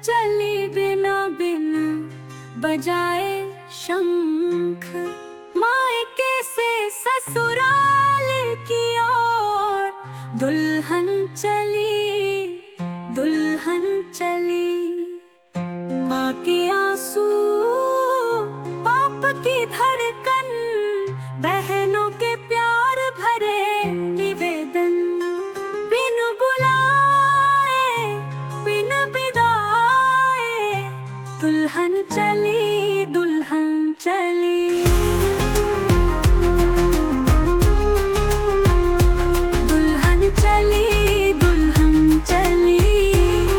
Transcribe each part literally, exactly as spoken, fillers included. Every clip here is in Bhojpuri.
चली बिना बिना बजाए शंख, मायके से ससुराल की ओर दुल्हन चली, दुल्हन चली। माँ के आंसू, बाप की धड़कन, बहनों के प्यार भरे निवेदन, बिन बुलाए बिन विदाए दुल्हन चली, दुल्हन चली। दुल्हन चली, दुल्हन चली,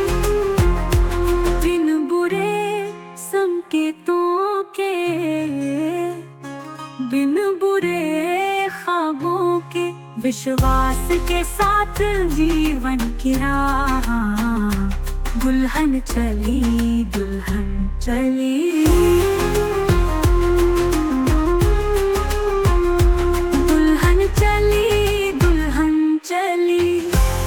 बिन बुरे संकेतों के, बिन बुरे ख्वाबों के, विश्वास के साथ जीवन की राह दुल्हन चली, दुल्हन चली। दुल्हन चली, दुल्हन चली।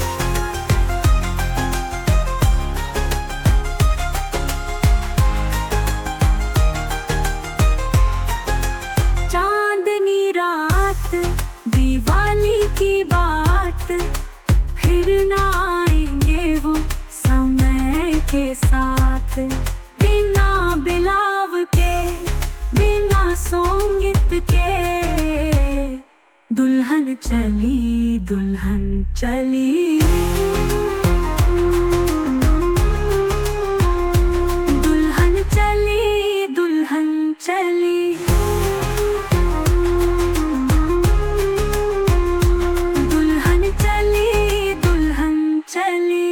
चांदनी रात, दिवाली की बात, फिर ना आएंगे वो समय के साथ। बिना बिलाव के, बिना संगीत के दुल्हन चली, दुल्हन चली। दुल्हन चली, दुल्हन चली। दुल्हन चली, दुल्हन चली।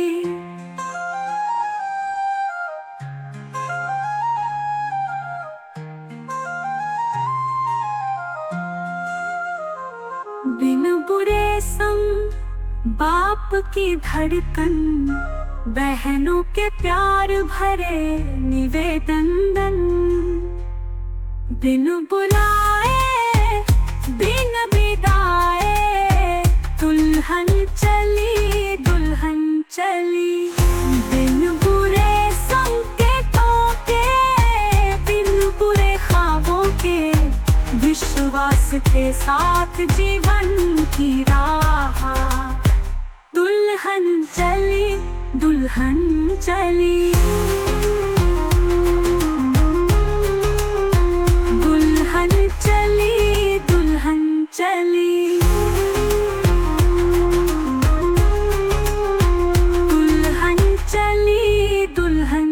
बिन बुरे संग, बाप की धड़कन, बहनों के प्यार भरे निवेदन, बिन बुलाए बिन विदाए दुल्हन चली, दुल्हन चली। बिन बुरे संकेतों के, बिन बुरे ख्वाबों के, विश्वास के साथ जीवन की राह दुल्हन चली, दुल्हन चली। दुल्हन चली, दुल्हन चली। दुल्हन चली, दुल्हन